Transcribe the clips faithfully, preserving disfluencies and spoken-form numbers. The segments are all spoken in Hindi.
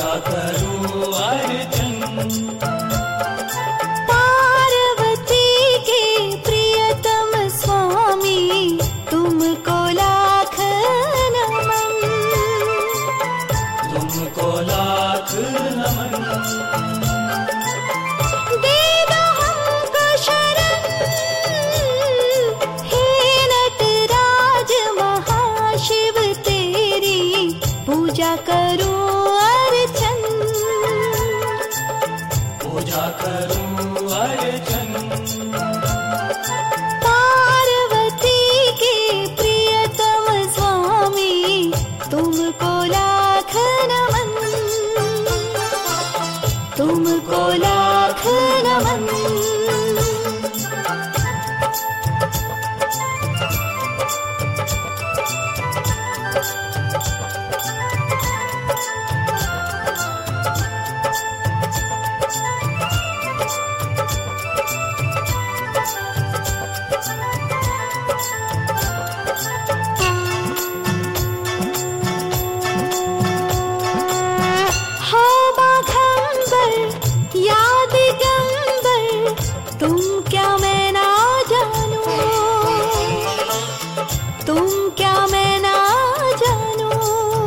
पूजा करूं अर्चन। पार्वती के प्रियतम स्वामी तुमको लाख नमन, तुमको लाख नमन। दे दो हमको शरण हे नटराज महाशिव तेरी पूजा करूं अर्चन, पूजा करूं अर्चन। पार्वती के प्रियतम स्वामी तुमको लाख नमन, तुमको लाख नमन। हो बाघंबर या दिगंबर तुम क्या मैं ना जानूं, तुम क्या मैं ना जानूं।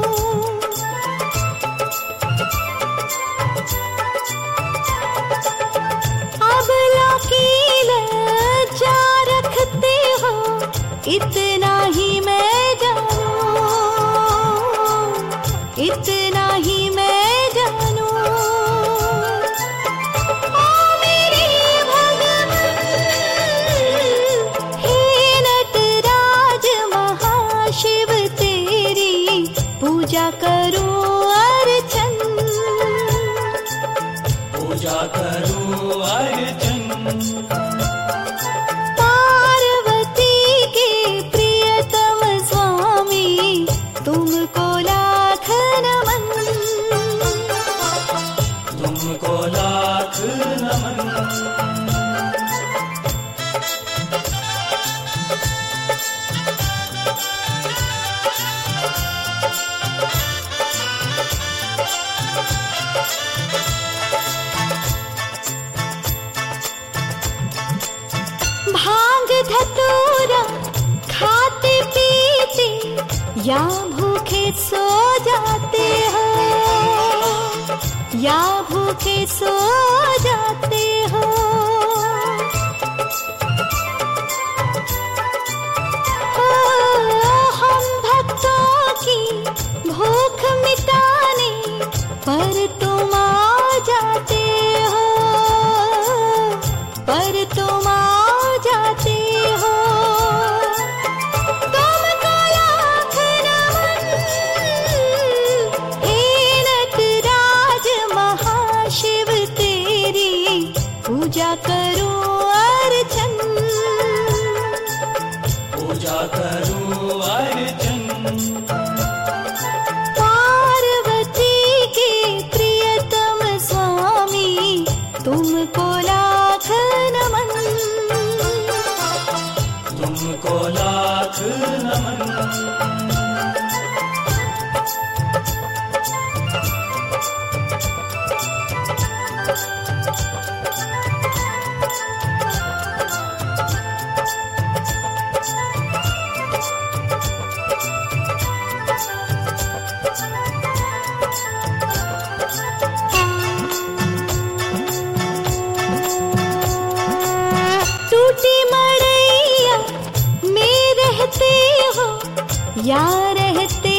अब लौकी लज्जा रखते हो इतना ही मैं जानूं, इतना ही मैं जानूं। ओ मेरे भगवान हे नटराज महाशिव तेरी पूजा करूं अर्चन, पूजा करूं अर्चन। पार्वती के प्रियतम स्वामी तुमको लाख नमन, तुमको लाख नमन। भांग धतूरा खाते पीते या भूखे सो जाते हो, या भूखे सो जाते हो। हो हम भक्तों की भूख मिटाने पर तुम आ जाते हो, पर तुम आ जाते हो। तुमको लाख नमन हे नटराज महाशिव तेरी पूजा करूं अर्चन, पूजा करूं अर्चन। पार्वती के प्रियतम स्वामी तुमको लाख नमन, तुमको लाख नमन। टूटी मड़ैया में रहते हो या रहते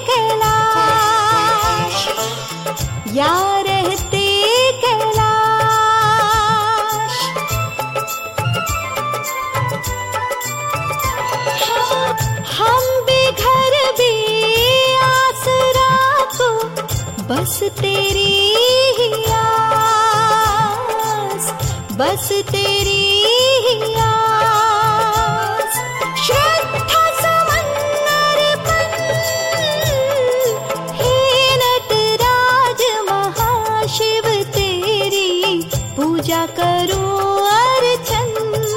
कैलाश, या रहते कैलाश। हम बेघर बेआसरा को बस तेरी ही आस, बस तेरी ही आस। श्रद्धा समर्पण हे नटराज महाशिव तेरी पूजा करूं अर्चन,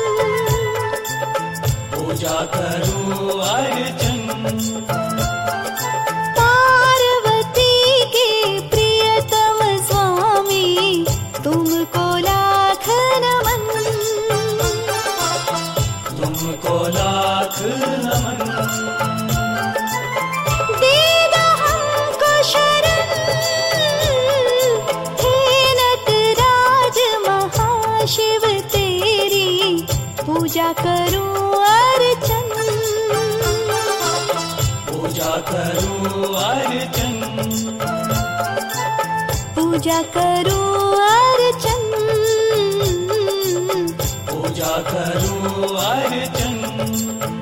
पूजा करूं अर्चन। पार्वती के प्रियतम करूं अर्चन, पूजा करूं अर्चन, पूजा करूं अर्चन, पूजा करूं अर्चन।